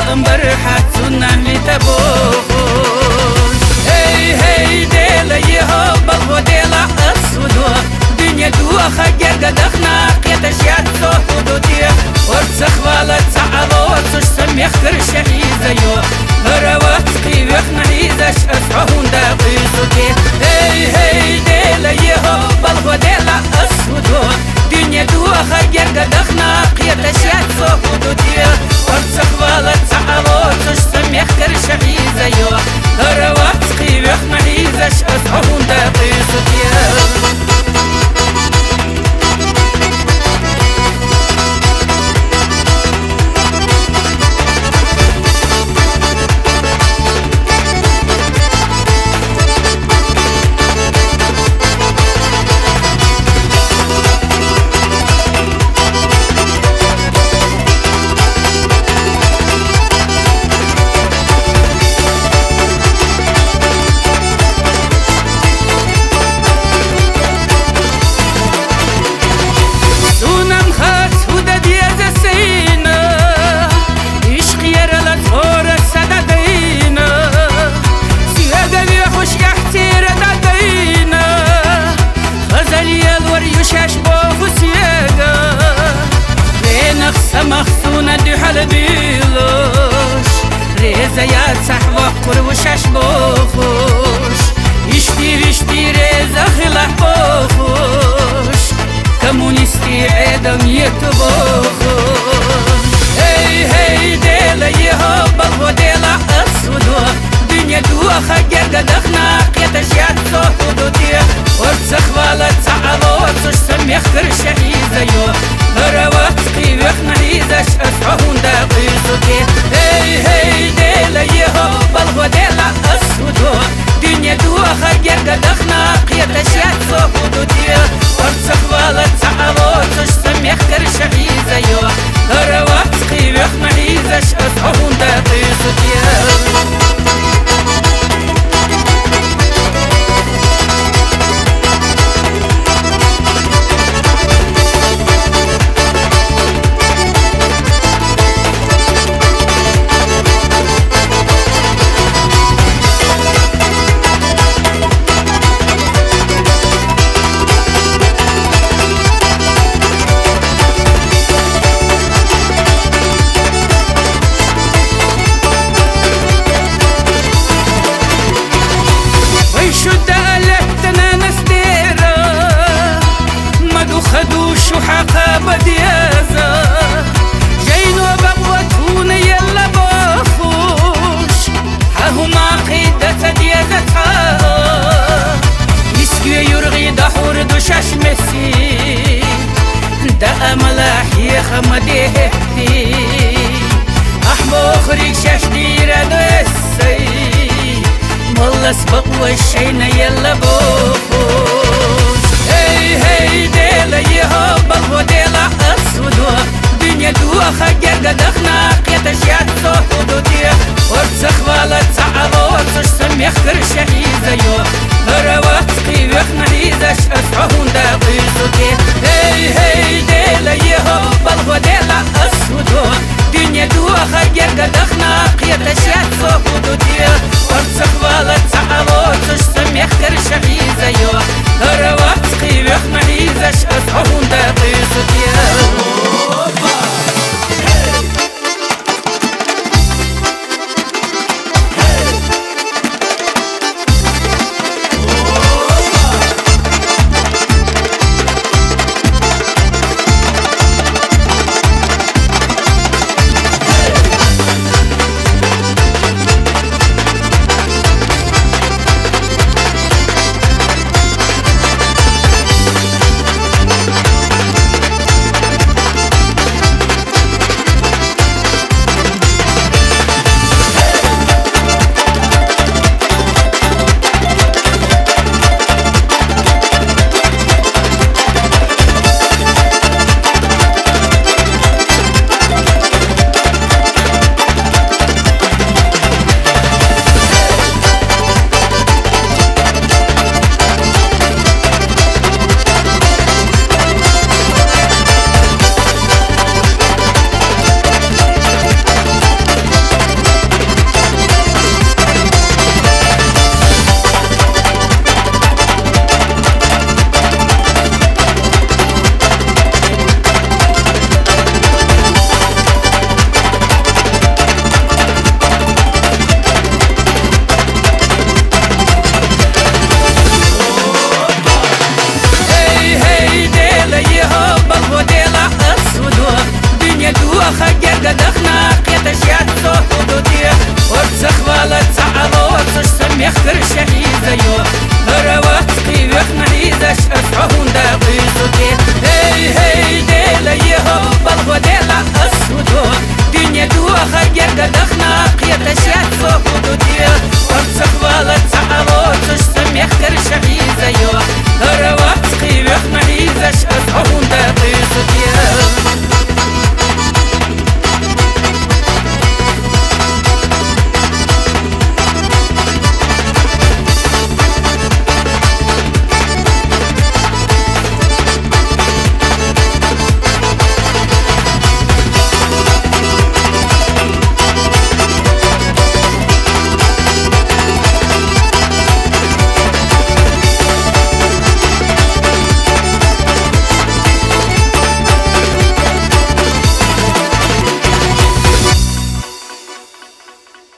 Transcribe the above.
أمبر حاتسونا لتبوخوش هي ديلا يهبل وديلا أسودو دنيا دوخة جرقة دخنا قيتش يعطو حدودية ورتسخ ولا تعالو ورتش سميخ كرشة إيزايو هروات قيوخ نعيزش أسعون داقي سوتي هي ديلا يهبل وديلا أسودو دنيا دوخة جرقة دخنا قيتش يعطو حدودية ورتسخ ولا تعالو ورتش سميخ كرشة إيزايو هروات قيوخ نعيزش أسعون داقي سوتي مخصونة دي حلبيلوش ريزا يا صاحبك قروشاش بوخوش يشتي ريزا خلاح بوخوش كمونيستي عدم يتبوخوش هي ديلا يهبل وديلا أسودو دنيا دوخة جرقة دخنا قيتش يعطو حدودية ورتسخ ولا تعالو ورتش سميخ كرشة إيزايو هروات قيوخ نعيزش أسعون داقي سوتي هي ديلا يهبل وديلا أسودو دنيا دوخة جرقة دخنا قيتش يعطو حدودية ورتسخ ولا تعالو ورتش سميخ كرشة إيزايو هروات قيوخ نعيزش أسعون داقي سوتي خدوش وحقا بديازة جاين وبقوتون يلا بخوش ههما قيدة ديازة يسكي يرغي دحور دوشاش مسي دا أملاح يخمدي هكتي أحمو خريك شاش ديرا دوسي ملس بقوشين يلا بخوش هي ديلا يهب